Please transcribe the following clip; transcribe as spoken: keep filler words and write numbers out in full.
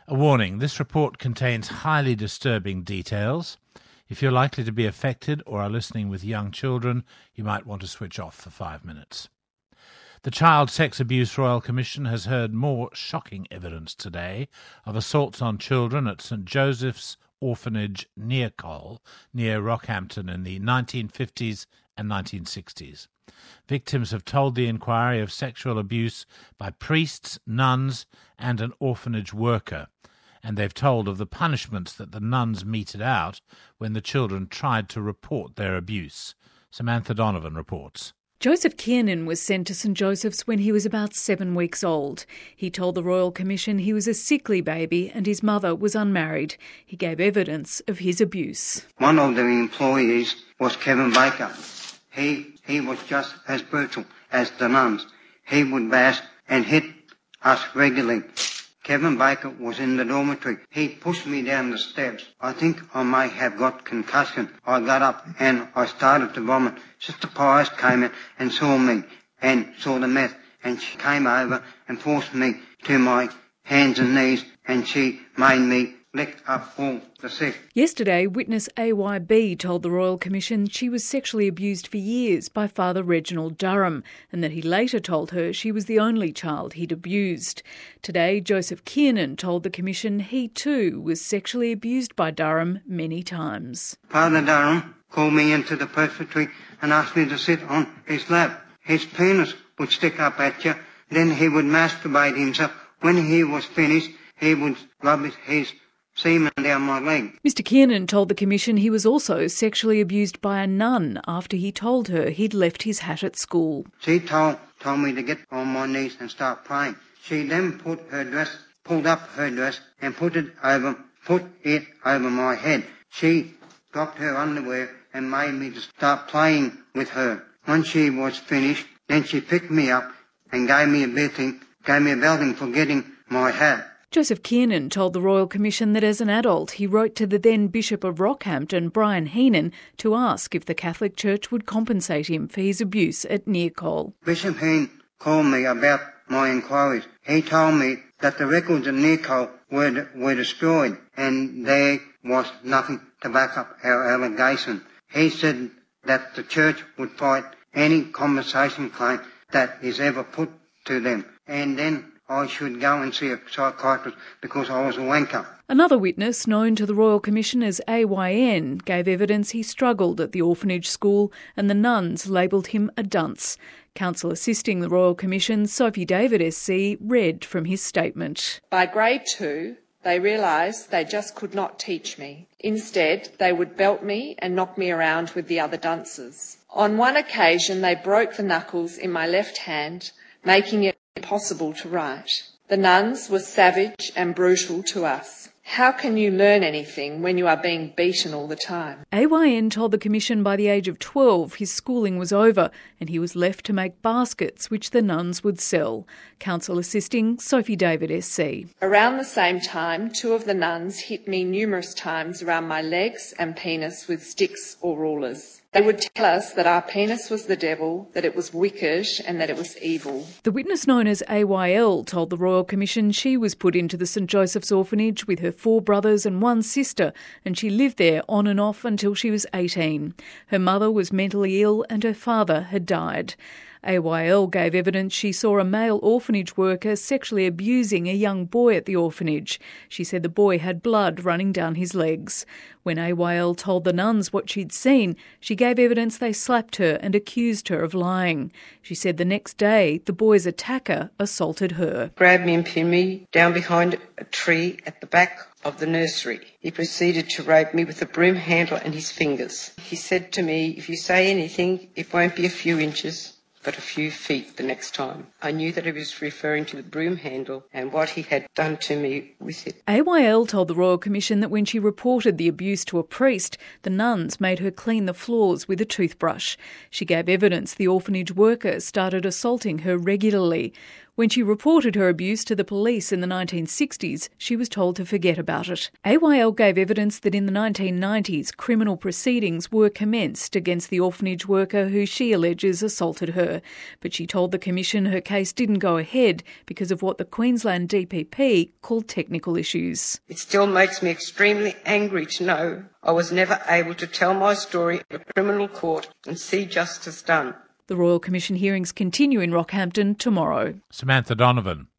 A warning, this report contains highly disturbing details. If you're likely to be affected or are listening with young children, you might want to switch off for five minutes. The Child Sex Abuse Royal Commission has heard more shocking evidence today of assaults on children at St Joseph's Orphanage near Col, near Rockhampton in the nineteen fifties and nineteen sixties. Victims have told the inquiry of sexual abuse by priests, nuns and an orphanage worker, and they've told of the punishments that the nuns meted out when the children tried to report their abuse. Samantha Donovan reports. Joseph Kiernan was sent to St Joseph's when he was about seven weeks old. He told the Royal Commission he was a sickly baby and his mother was unmarried. He gave evidence of his abuse. One of the employees was Kevin Baker. He, he was just as brutal as the nuns. He would bash and hit us regularly. Kevin Baker was in the dormitory. He pushed me down the steps. I think I may have got concussion. I got up and I started to vomit. Sister Pius came in and saw me and saw the meth, and she came over and forced me to my hands and knees, and she made me lick up all the sick. Yesterday, witness A Y B told the Royal Commission she was sexually abused for years by Father Reginald Durham, and that he later told her she was the only child he'd abused. Today, Joseph Kiernan told the Commission he too was sexually abused by Durham many times. Father Durham called me into the presbytery and asked me to sit on his lap. His penis would stick up at you, then he would masturbate himself. When he was finished, he would rub his semen down my leg. Mister Kiernan told the Commission he was also sexually abused by a nun after he told her he'd left his hat at school. She told, told me to get on my knees and start praying. She then put her dress, pulled up her dress and put it over, put it over my head. She dropped her underwear and made me to start playing with her. When she was finished, then she picked me up and gave me a belting, gave me a belting for getting my hat. Joseph Kiernan told the Royal Commission that as an adult he wrote to the then Bishop of Rockhampton, Brian Heenan, to ask if the Catholic Church would compensate him for his abuse at Nearcol. Bishop Heenan called me about my inquiries. He told me that the records at Nearcol were, were destroyed and there was nothing to back up our allegation. He said that the Church would fight any compensation claim that is ever put to them, and then I should go and see a psychiatrist because I was a wanker. Another witness, known to the Royal Commission as A Y N, gave evidence he struggled at the orphanage school and the nuns labelled him a dunce. Counsel assisting the Royal Commission, Sophie David S C, read from his statement. By grade two, they realised they just could not teach me. Instead, they would belt me and knock me around with the other dunces. On one occasion, they broke the knuckles in my left hand, making it impossible to write. The nuns were savage and brutal to us. How can you learn anything when you are being beaten all the time? A Y N told the Commission by the age of twelve his schooling was over and he was left to make baskets which the nuns would sell. Counsel assisting, Sophie David S C. Around the same time, two of the nuns hit me numerous times around my legs and penis with sticks or rulers. They would tell us that our penis was the devil, that it was wicked and that it was evil. The witness known as A Y L told the Royal Commission she was put into the St Joseph's Orphanage with her four brothers and one sister, and she lived there on and off until she was eighteen. Her mother was mentally ill and her father had died. A Y L gave evidence she saw a male orphanage worker sexually abusing a young boy at the orphanage. She said the boy had blood running down his legs. When A Y L told the nuns what she'd seen, she gave evidence they slapped her and accused her of lying. She said the next day the boy's attacker assaulted her. Grabbed me and pinned me down behind a tree at the back of the nursery. He proceeded to rape me with a broom handle and his fingers. He said to me, if you say anything, it won't be a few inches, but a few feet the next time. I knew that he was referring to the broom handle and what he had done to me with it. A Y L told the Royal Commission that when she reported the abuse to a priest, the nuns made her clean the floors with a toothbrush. She gave evidence the orphanage worker started assaulting her regularly. When she reported her abuse to the police in the nineteen sixties, she was told to forget about it. A Y L gave evidence that in the nineteen nineties, criminal proceedings were commenced against the orphanage worker who she alleges assaulted her. But she told the Commission her case didn't go ahead because of what the Queensland D P P called technical issues. It still makes me extremely angry to know I was never able to tell my story at a criminal court and see justice done. The Royal Commission hearings continue in Rockhampton tomorrow. Samantha Donovan.